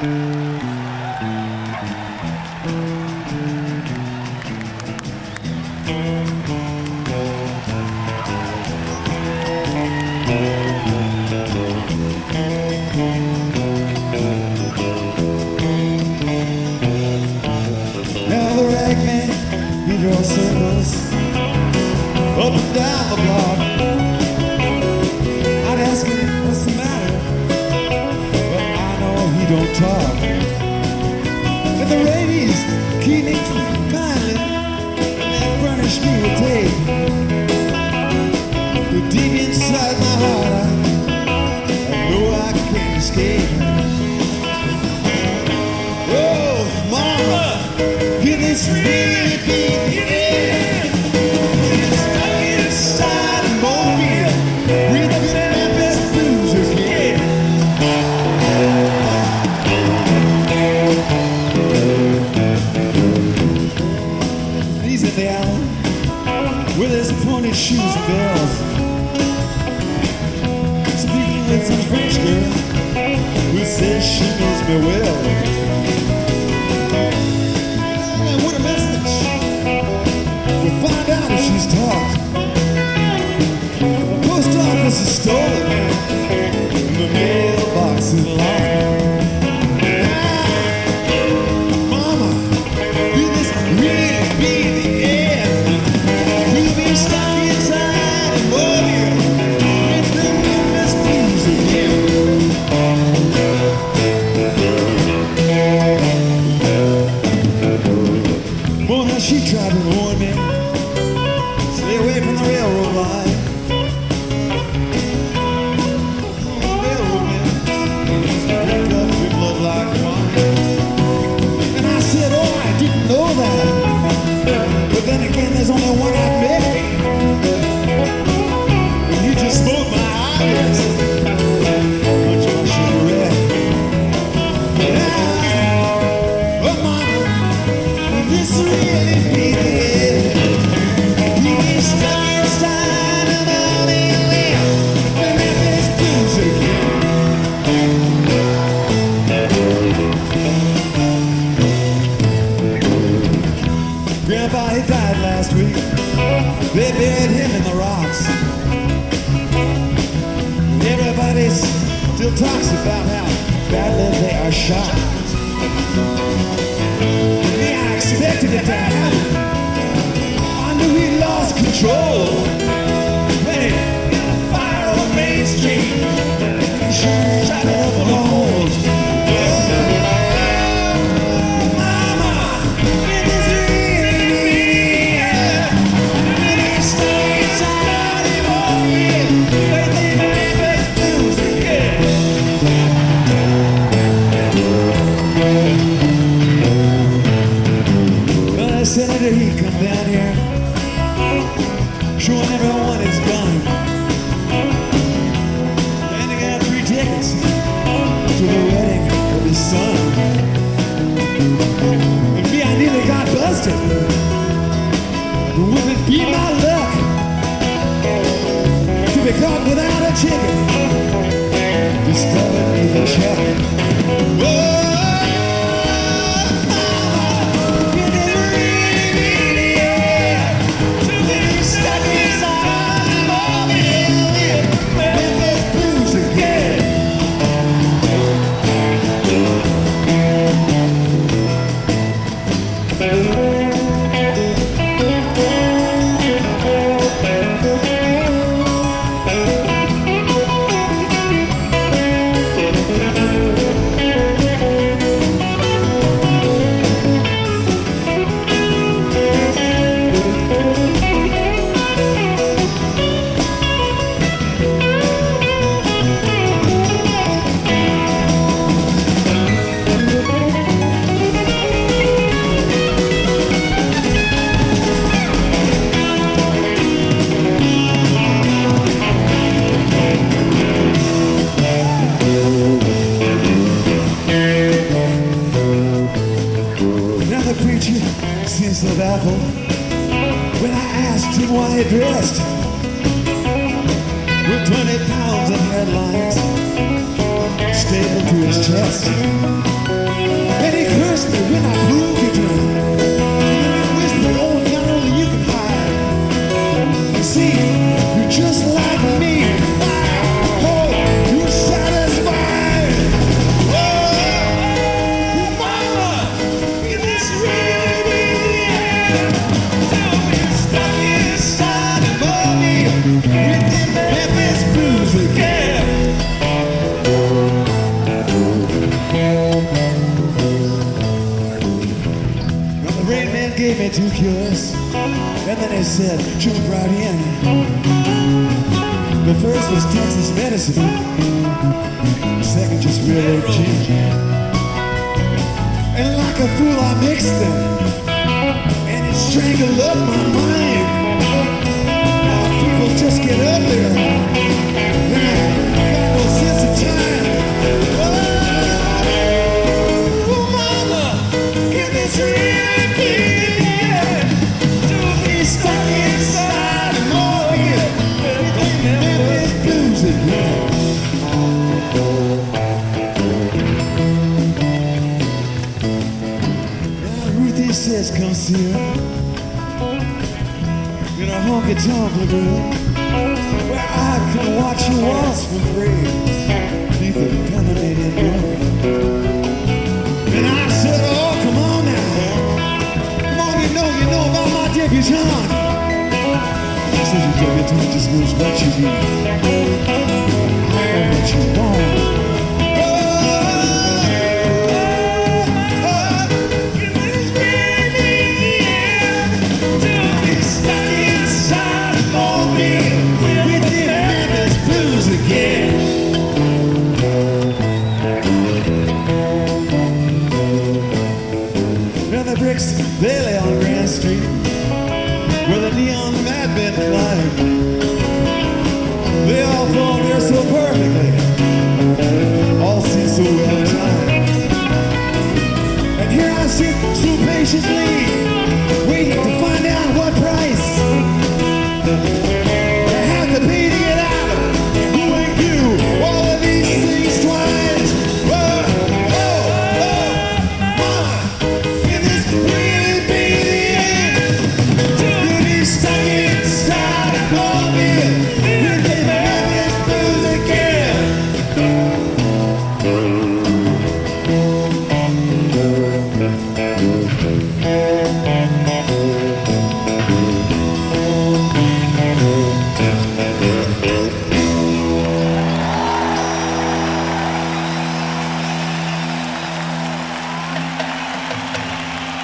Now the ragman, he draws circles up and down the block. I'd ask him what's the matter, but I know he don't talk. And the ladies keep me kindly and furnish me with tape. But deep inside my heart, I know I can't escape. Oh, mama, can this really be the end? Stuck inside a mobile with the Memphis blues again. He's in the alley with his pointed shoes and bells, speaking with some French girl who says she knows me well. And what a message! We'll find out if she's talked. The post office is stolen and the mailbox is locked. Mama, could this really be the end? We'll be stuck inside a mobile with the Memphis blues again. Well, now she tried to warn me, stay away from the railroad line. The railroad man, he's ripped up with blood like wine. And I said, oh, I didn't know that. But then again, there's only one I'd make. And you just smoked my eyes. But you should have read. Yeah. Oh, mama, this really be the end. You be stuck inside of all the land. And if there's blues again. Grandpa, he died last week. They buried him in the rocks. Everybody still talks about how badly they are shot. Me, I expected it to happen. I knew he lost control when he hit a fire on Main Street. He shot up on the holes. Mama, it is really when he's stuck inside the mobile with the Memphis blues again. Well, that senator, he come down here, showing everyone his gun. And he got 3 tickets to the wedding of his son. And me, I nearly got busted. But would it be my luck to be caught without a ticket? Discovered me the check. Whoa! Seems so baffled when I asked him why he dressed with 20 pounds of headlines stapled to his chest. And he cursed me when I proved you drunk. And then he whispered, oh, not only you can hide. You see, you're just like me. Oh, you're satisfied. Oh, mama, is this really the end? Don't be stuck inside of me with them Memphis blues again. Well, the rain man gave me 2 cures, and then he said, jump right in. The first was Texas medicine, the second just railroad gin. And like a fool I mixed them, and it strangled up my mind. Now people just get up there, and I got no sense of time. Oh, mama, can this really be the end? To be stuck inside of Morgan with the Memphis blues again. Now Ruthie says, come see her in a honky-tonk lagoon, where I can watch you waltz for free beneath the dominating moon. And I said, oh, come on now. Come on, you know about my debutante. She said, your debutante just knows what you need. I know what you want. They lay on Grand Street where the neon madmen climb. They all fall there so perfectly, all seems so well timed. And here I sit so patiently, waiting to find out what price I have to pay to get out. Who ain't you? All of these things twice.